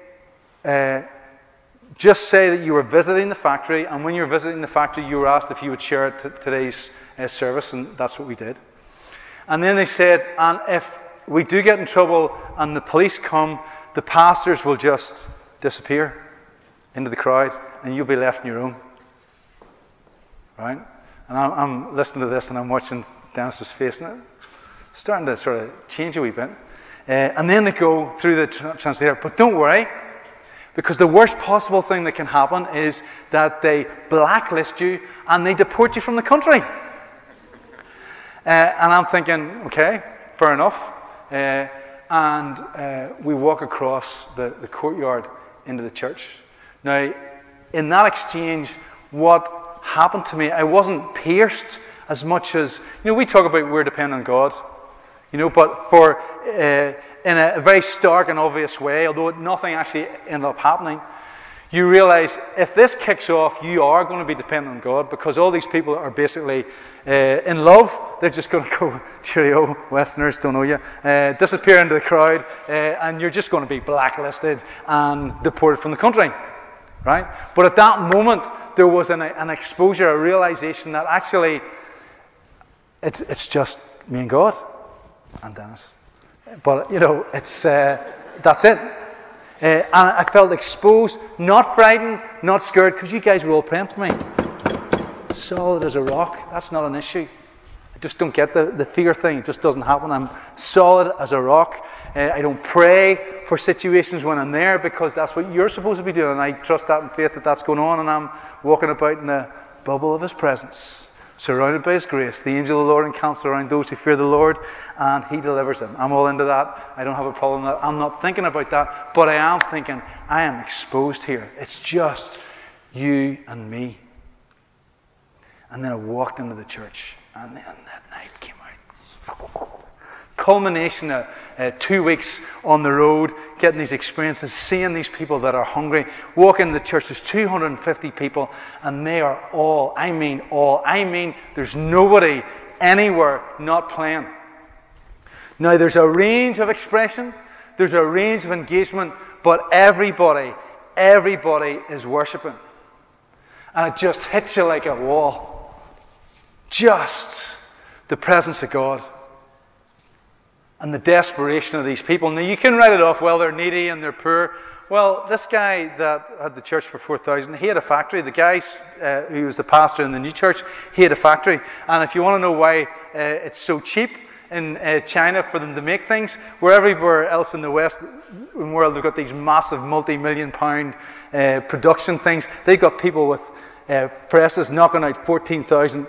just say that you were visiting the factory, and when you were visiting the factory, you were asked if you would share today's service, and that's what we did. And then they said, and if we do get in trouble and the police come, the pastors will just disappear into the crowd, and you'll be left on your own. Right? And I'm listening to this, and I'm watching Dennis's face, and it's starting to sort of change a wee bit. And then they go through the translator, but don't worry, because the worst possible thing that can happen is that they blacklist you and they deport you from the country. And I'm thinking, okay, fair enough. and we walk across the courtyard into the church. Now, in that exchange, what happened to me, I wasn't pierced as much as, we talk about we're dependent on God, but for in a very stark and obvious way, although nothing actually ended up happening, you realize if this kicks off, you are going to be dependent on God, because all these people are basically in love. They're just going to go, cheerio, Westerners, don't know you, disappear into the crowd, and you're just going to be blacklisted and deported from the country, right? But at that moment, there was an exposure, a realization that actually it's just me and God and Dennis. But, it's that's it. And I felt exposed, not frightened, not scared, because you guys were all praying for me. Solid as a rock. That's not an issue. I just don't get the fear thing. It just doesn't happen. I'm solid as a rock. I don't pray for situations when I'm there, because that's what you're supposed to be doing. And I trust that in faith that that's going on. And I'm walking about in the bubble of His presence, surrounded by His grace. The angel of the Lord encamps around those who fear the Lord, and He delivers them. I'm all into that. I don't have a problem with that. I'm not thinking about that, but I am thinking, I am exposed here. It's just you and me. And then I walked into the church, and then that night came out. Culmination of 2 weeks on the road, getting these experiences, seeing these people that are hungry. Walking in the church, there's 250 people, and they are all, there's nobody anywhere not playing. Now, there's a range of expression, there's a range of engagement, but everybody is worshipping. And it just hits you like a wall. Just the presence of God. And the desperation of these people. Now, you can write it off, well, they're needy and they're poor. Well, this guy that had the church for 4,000, he had a factory. The guy who was the pastor in the new church, he had a factory. And if you want to know why it's so cheap in China for them to make things, where everywhere else in the Western world they've got these massive multi-million-pound production things, they've got people with presses knocking out 14,000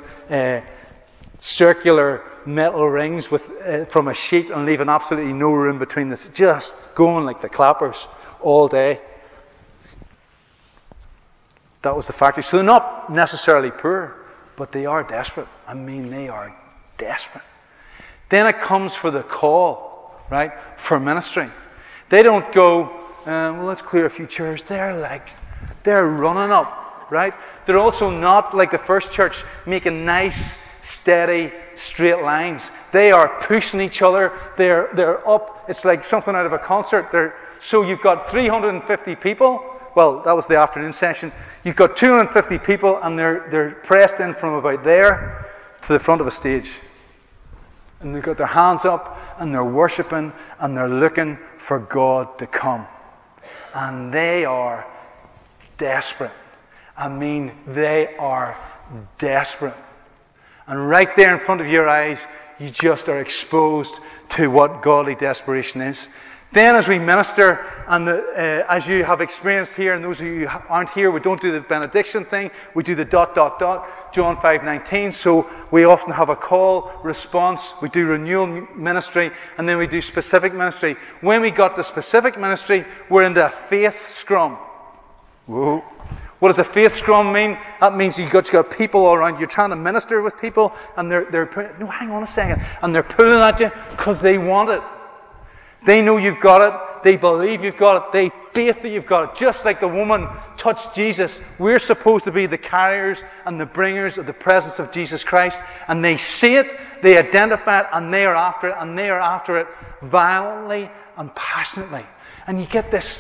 circular metal rings from a sheet and leaving absolutely no room between this, just going like the clappers all day. That was the factory. So they're not necessarily poor, but they are desperate. They are desperate. Then it comes for the call, right, for ministry. They don't go, let's clear a few chairs. They're running up, right? They're also not like the first church, making nice, steady, straight lines. They are pushing each other. They're up. It's like something out of a concert. So you've got 350 people. Well, that was the afternoon session. You've got 250 people, and they're pressed in from about there to the front of a stage. And they've got their hands up, and they're worshipping, and they're looking for God to come. And they are desperate. They are desperate. And right there in front of your eyes, you just are exposed to what godly desperation is. Then as we minister, and as you have experienced here, and those of you who aren't here, we don't do the benediction thing, we do the ... John 5:19. So we often have a call, response, we do renewal ministry, and then we do specific ministry. When we got to specific ministry, we're into a faith scrum. Whoa. What does a faith scrum mean? That means you've got people all around. You're trying to minister with people, and no, hang on a second. And they're pulling at you because they want it. They know you've got it. They believe you've got it. They faith that you've got it. Just like the woman touched Jesus, we're supposed to be the carriers and the bringers of the presence of Jesus Christ. And they see it, they identify it, and they are after it. And they are after it violently and passionately. And you get this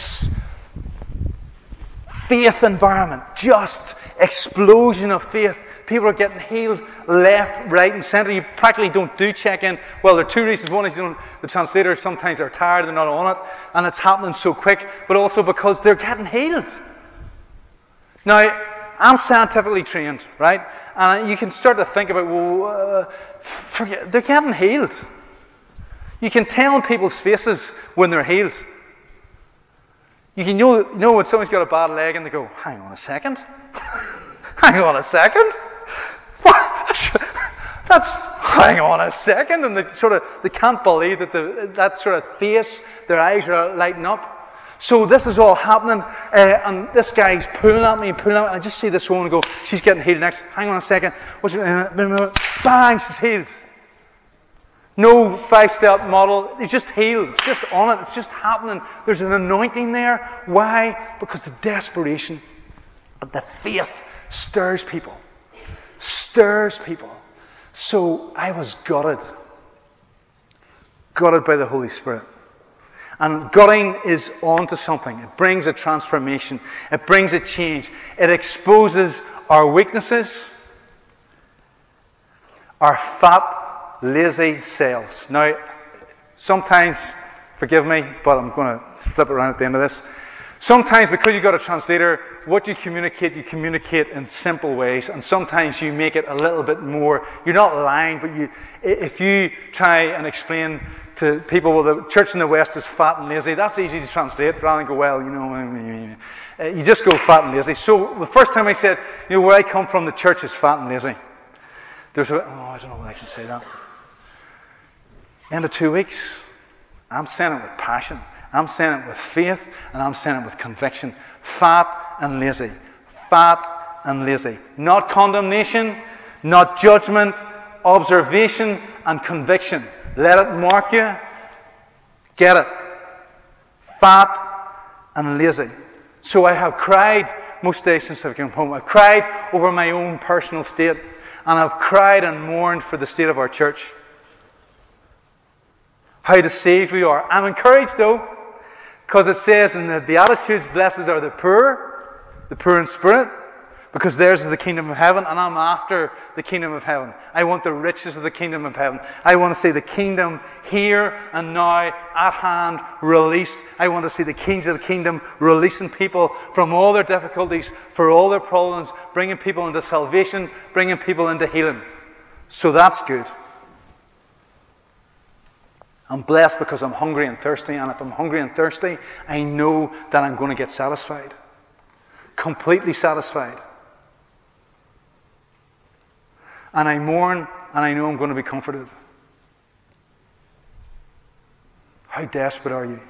faith environment, just explosion of faith. People are getting healed left, right, and centre. You practically don't do check-in. Well, there are two reasons. One is the translators sometimes are tired, they're not on it, and it's happening so quick, but also because they're getting healed. Now, I'm scientifically trained, right? And you can start to think about, they're getting healed. You can tell in people's faces when they're healed. You can know when someone's got a bad leg and they go, hang on a second. Hang on a second. hang on a second, and they can't believe that sort of face, their eyes are lighting up. So this is all happening, and this guy's pulling at me, and I just see this woman go, she's getting healed next. Hang on a second. Bang, she's healed. No 5-step model. It's just healed. It's just on it. It's just happening. There's an anointing there. Why? Because the desperation, the faith stirs people. Stirs people. So I was gutted. Gutted by the Holy Spirit. And gutting is onto something. It brings a transformation. It brings a change. It exposes our weaknesses, our fat, lazy selves. Now, sometimes, forgive me, but I'm going to flip it around at the end of this. Sometimes, because you've got a translator, what you communicate in simple ways, and sometimes you make it a little bit more. You're not lying, but if you try and explain to people, well, the church in the West is fat and lazy, that's easy to translate rather than go, well, you just go fat and lazy. So the first time I said, where I come from, the church is fat and lazy. There's I don't know whether I can say that. End of 2 weeks, I'm saying it with passion. I'm saying it with faith, and I'm saying it with conviction. Fat and lazy. Fat and lazy. Not condemnation, not judgment, observation and conviction. Let it mark you. Get it. Fat and lazy. So I have cried most days since I've come home. I've cried over my own personal state, and I've cried and mourned for the state of our church. How deceived we are. I'm encouraged though, because it says in the Beatitudes, blessed are the poor in spirit, because theirs is the kingdom of heaven, and I'm after the kingdom of heaven. I want the riches of the kingdom of heaven. I want to see the kingdom here and now, at hand, released. I want to see the kings of the kingdom releasing people from all their difficulties, for all their problems, bringing people into salvation, bringing people into healing. So that's good. I'm blessed because I'm hungry and thirsty, and if I'm hungry and thirsty, I know that I'm going to get satisfied. Completely satisfied. And I mourn, and I know I'm going to be comforted. How desperate are you?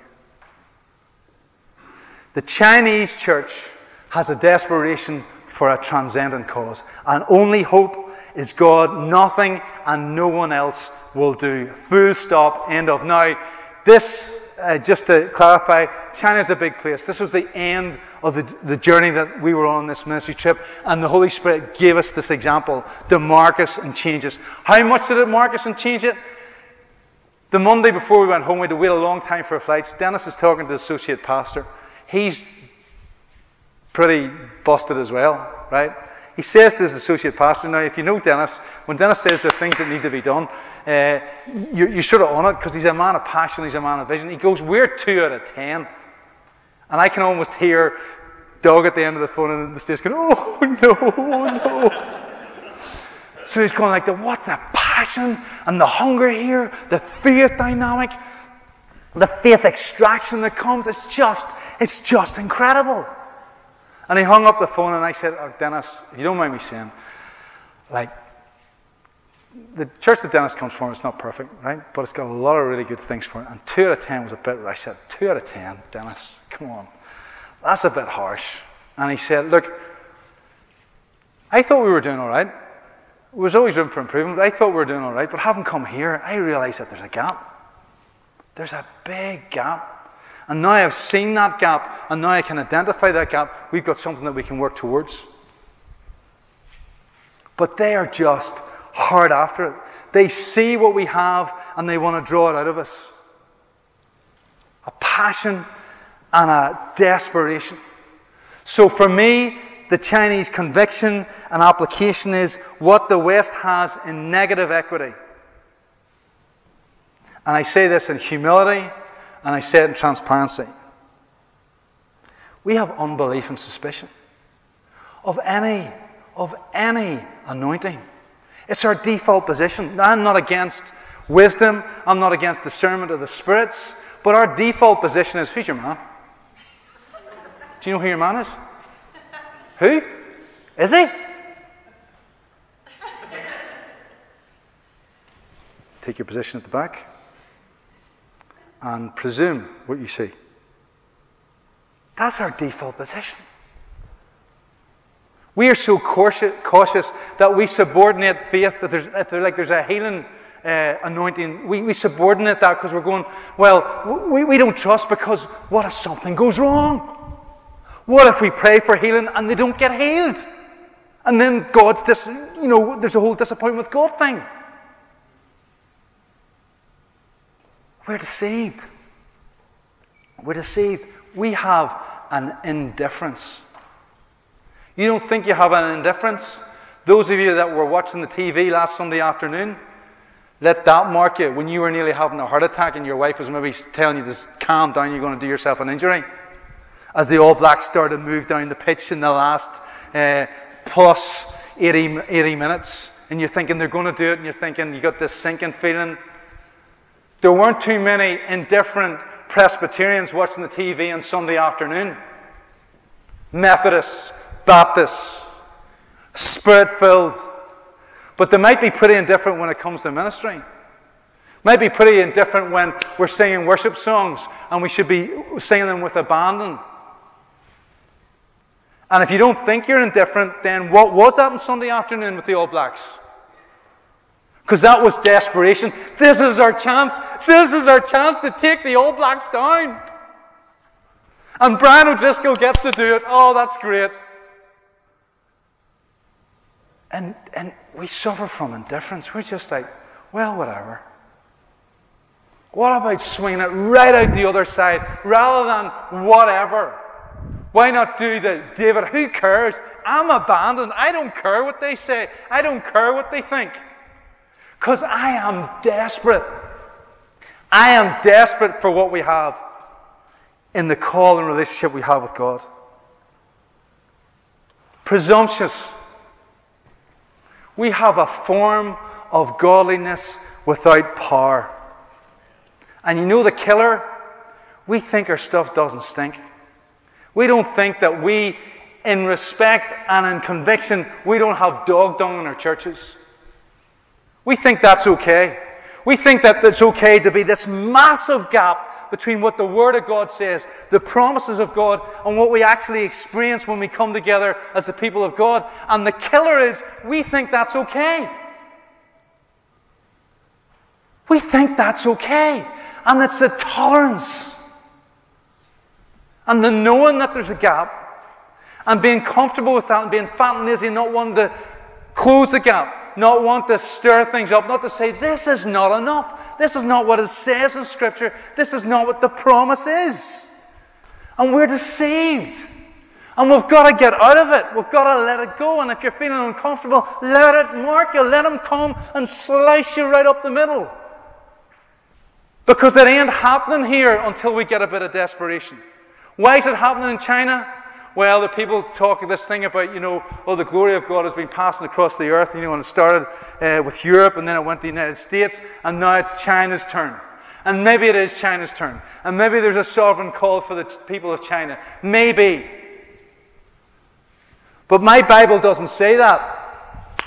The Chinese church has a desperation for a transcendent cause, and only hope is God. Nothing and no one else will do. Full stop. End of. Now, this, just to clarify, China's a big place. This was the end of the journey that we were on this ministry trip, and the Holy Spirit gave us this example to mark us and change us. How much did it mark us and change it? The Monday before we went home, we had to wait a long time for our flights. Dennis is talking to the associate pastor. He's pretty busted as well, right? He says to his associate pastor, now if you know Dennis, when Dennis says there are things that need to be done, you're sort of on it, because he's a man of passion, he's a man of vision. He goes, we're 2 out of 10. And I can almost hear Doug at the end of the phone in the States going, oh no. So he's going like, what's the passion and the hunger here, the faith dynamic, the faith extraction that comes, it's just incredible. And he hung up the phone, and I said, Dennis, if you don't mind me saying, the church that Dennis comes from is not perfect, right? But it's got a lot of really good things for it. And 2 out of 10 was a bit, I said, 2 out of 10, Dennis, come on. That's a bit harsh. And he said, look, I thought we were doing all right. There was always room for improvement, but I thought we were doing all right. But having come here, I realised that there's a gap. There's a big gap. And now I've seen that gap, and now I can identify that gap. We've got something that we can work towards. But they are just hard after it. They see what we have, and they want to draw it out of us. A passion and a desperation. So for me, the Chinese conviction and application is what the West has in negative equity. And I say this in humility, and I say it in transparency. We have unbelief and suspicion of any anointing. It's our default position. I'm not against wisdom. I'm not against discernment of the spirits. But our default position is, who's your man? Do you know who your man is? Who? Is he? take your position at the back and presume what you see. That's our default position. We are so cautious that we subordinate faith, that there's a healing anointing. We subordinate that because we're going, well, we don't trust because what if something goes wrong? What if we pray for healing and they don't get healed? And then there's a whole disappointment with God thing. We're deceived. We're deceived. We have an indifference. You don't think you have an indifference? Those of you that were watching the TV last Sunday afternoon, let that mark you when you were nearly having a heart attack and your wife was maybe telling you to calm down, you're going to do yourself an injury. As the All Blacks started to move down the pitch in the last plus 80 minutes, and you're thinking they're going to do it, and you're thinking you got this sinking feeling. There weren't too many indifferent Presbyterians watching the TV on Sunday afternoon. Methodists, Baptists, Spirit-filled. But they might be pretty indifferent when it comes to ministry. Might be pretty indifferent when we're singing worship songs and we should be singing them with abandon. And if you don't think you're indifferent, then what was that on Sunday afternoon with the All Blacks? Because that was desperation. This is our chance. This is our chance to take the All Blacks down. And Brian O'Driscoll gets to do it. Oh, that's great. And we suffer from indifference. We're just like, well, whatever. What about swinging it right out the other side rather than whatever? Why not do the David, who cares? I'm abandoned. I don't care what they say. I don't care what they think. Because I am desperate. I am desperate for what we have in the call and relationship we have with God. Presumptuous. We have a form of godliness without power. And you know the killer? We think our stuff doesn't stink. We don't think that we, in respect and in conviction, we don't have dog dung in our churches. We think that's okay. We think that it's okay to be this massive gap between what the Word of God says, the promises of God, and what we actually experience when we come together as the people of God. And the killer is, we think that's okay. We think that's okay. And it's the tolerance. And the knowing that there's a gap. And being comfortable with that and being fat and lazy and not wanting to close the gap. Not want to stir things up. Not to say, this is not enough. This is not what it says in Scripture. This is not what the promise is. And we're deceived. And we've got to get out of it. We've got to let it go. And if you're feeling uncomfortable, let it mark you. Let him come and slice you right up the middle. Because it ain't happening here until we get a bit of desperation. Why is it happening in China? Well, the people talk this thing about, the glory of God has been passing across the earth, and it started with Europe, and then it went to the United States, and now it's China's turn. And maybe it is China's turn. And maybe there's a sovereign call for the people of China. Maybe. But my Bible doesn't say that.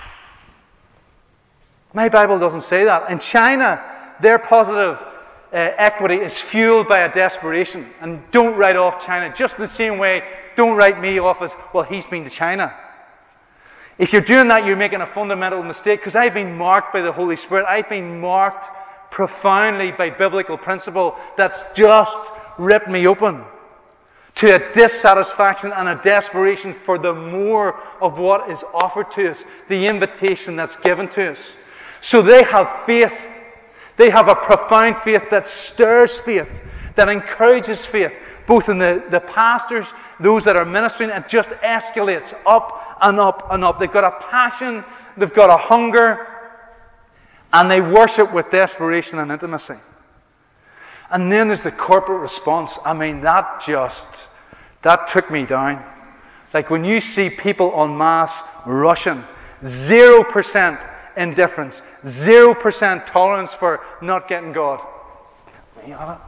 My Bible doesn't say that. In China, their positive equity is fueled by a desperation. And don't write off China. Just in the same way, don't write me off as, well, he's been to China. If you're doing that, you're making a fundamental mistake, because I've been marked by the Holy Spirit. I've been marked profoundly by biblical principle that's just ripped me open to a dissatisfaction and a desperation for the more of what is offered to us, the invitation that's given to us. So they have faith. They have a profound faith that stirs faith, that encourages faith, both in the pastors, those that are ministering, and just escalates up and up and up. They've got a passion, they've got a hunger, and they worship with desperation and intimacy. And then there's the corporate response. I mean, that took me down. Like when you see people en masse rushing, 0% indifference, 0% tolerance for not getting God. Get me on it.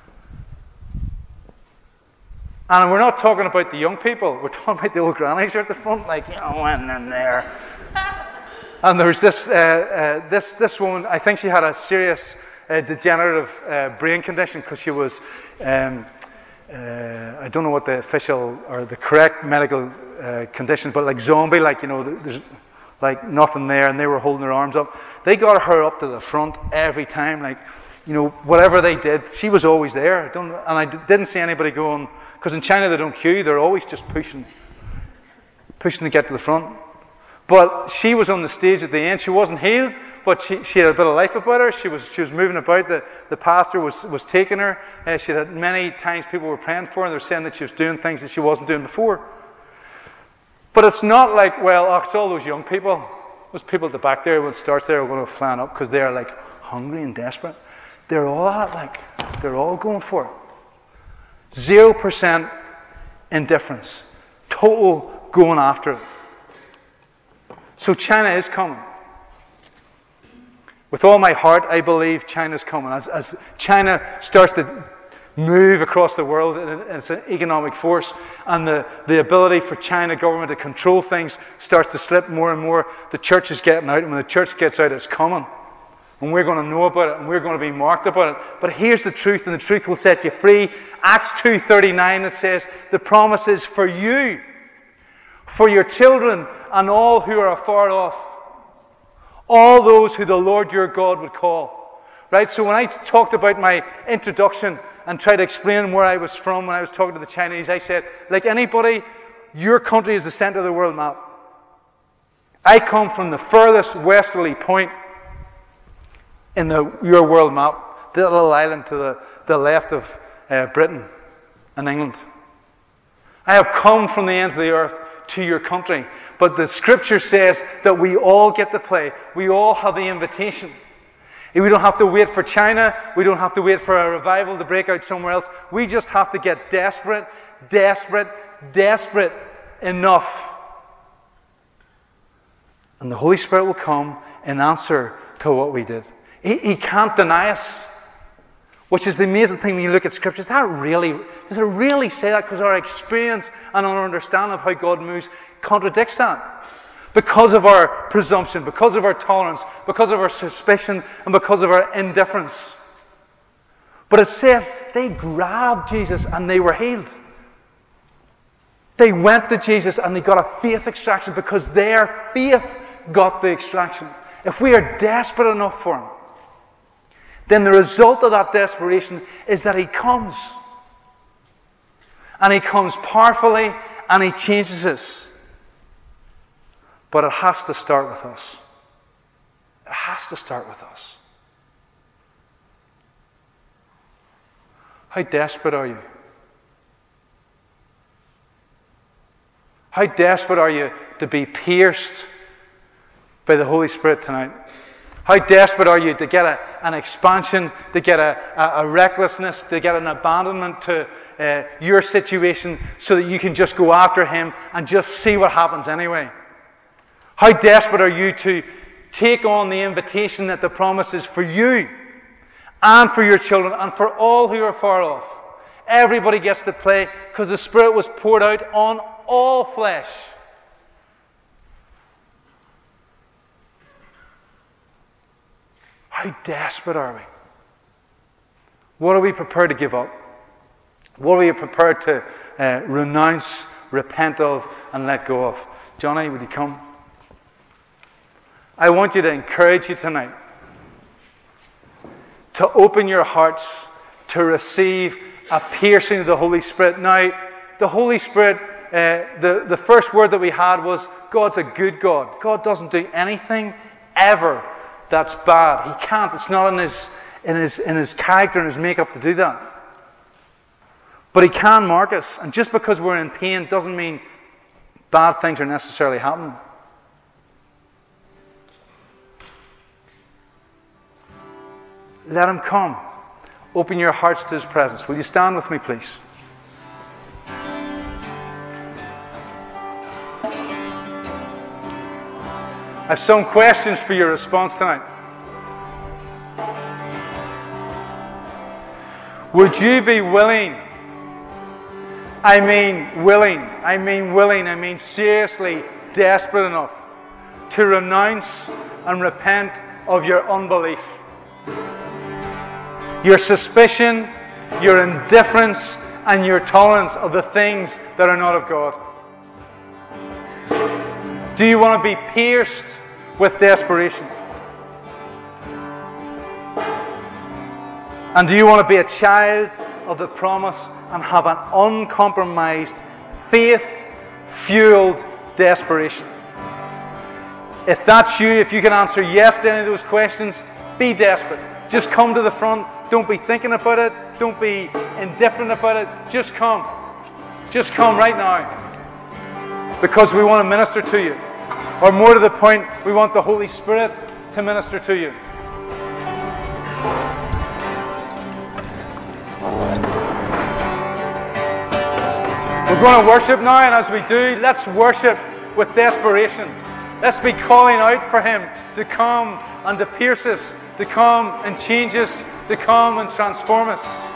And we're not talking about the young people. We're talking about the old grannies here at the front, like, went in there. And there was this woman. I think she had a serious degenerative brain condition because she was. I don't know what the official or the correct medical condition, but like zombie, like, you know, there's like nothing there, and they were holding their arms up. They got her up to the front every time, like, you know, whatever they did, she was always there. And I didn't see anybody going, because in China they don't queue, they're always just pushing to get to the front. But she was on the stage at the end. She wasn't healed, but she had a bit of life about her. She was moving about. The pastor was taking her. She had many times people were praying for her, and they were saying that she was doing things that she wasn't doing before. But it's not like, well, it's all those young people. Those people at the back there, when it starts there, are going to flan up because they're like hungry and desperate. They're all at it, like, they're all going for it. 0% indifference. Total going after it. So China is coming. With all my heart, I believe China's coming. As China starts to move across the world, and it's an economic force, and the ability for China government to control things starts to slip more and more, the church is getting out, and when the church gets out, it's coming. And we're going to know about it, and we're going to be marked about it. But here's the truth, and the truth will set you free. Acts 2:39, it says, the promise is for you, for your children, and all who are afar off. All those who the Lord your God would call. Right? So when I talked about my introduction and tried to explain where I was from when I was talking to the Chinese, I said, like anybody, your country is the center of the world map. I come from the furthest westerly point in your world map, the little island to the left of Britain and England. I have come from the ends of the earth to your country. But the scripture says that we all get to play. We all have the invitation. We don't have to wait for China. We don't have to wait for a revival to break out somewhere else. We just have to get desperate enough. And the Holy Spirit will come in answer to what we did. He can't deny us. Which is the amazing thing when you look at Scripture. Does it really say that? Because our experience and our understanding of how God moves contradicts that. Because of our presumption, because of our tolerance, because of our suspicion, and because of our indifference. But it says they grabbed Jesus and they were healed. They went to Jesus and they got a faith extraction because their faith got the extraction. If we are desperate enough for Him, then the result of that desperation is that He comes. And He comes powerfully and He changes us. But it has to start with us. It has to start with us. How desperate are you? How desperate are you to be pierced by the Holy Spirit tonight? How desperate are you to get an expansion, to get a recklessness, to get an abandonment to your situation so that you can just go after Him and just see what happens anyway? How desperate are you to take on the invitation that the promise is for you and for your children and for all who are far off? Everybody gets to play because the Spirit was poured out on all flesh. How desperate are we? What are we prepared to give up? What are we prepared to renounce, repent of, and let go of? Johnny, would you come? I want you to encourage you tonight to open your hearts to receive a piercing of the Holy Spirit. Now, the Holy Spirit, the first word that we had was God's a good God. God doesn't do anything ever that's bad. He can't. It's not in his character and his makeup to do that. But He can mark us. And just because we're in pain doesn't mean bad things are necessarily happening. Let Him come. Open your hearts to His presence. Will you stand with me, please? I have some questions for your response tonight. Would you be willing? I mean willing. I mean seriously desperate enough to renounce and repent of your unbelief, your suspicion, your indifference, and your tolerance of the things that are not of God? Do you want to be pierced with desperation? And do you want to be a child of the promise and have an uncompromised, faith-fueled desperation? If that's you, if you can answer yes to any of those questions, be desperate. Just come to the front. Don't be thinking about it. Don't be indifferent about it. Just come. Just come right now. Because we want to minister to you. Or more to the point, we want the Holy Spirit to minister to you. We're going to worship now, and as we do, let's worship with desperation. Let's be calling out for Him to come and to pierce us, to come and change us, to come and transform us.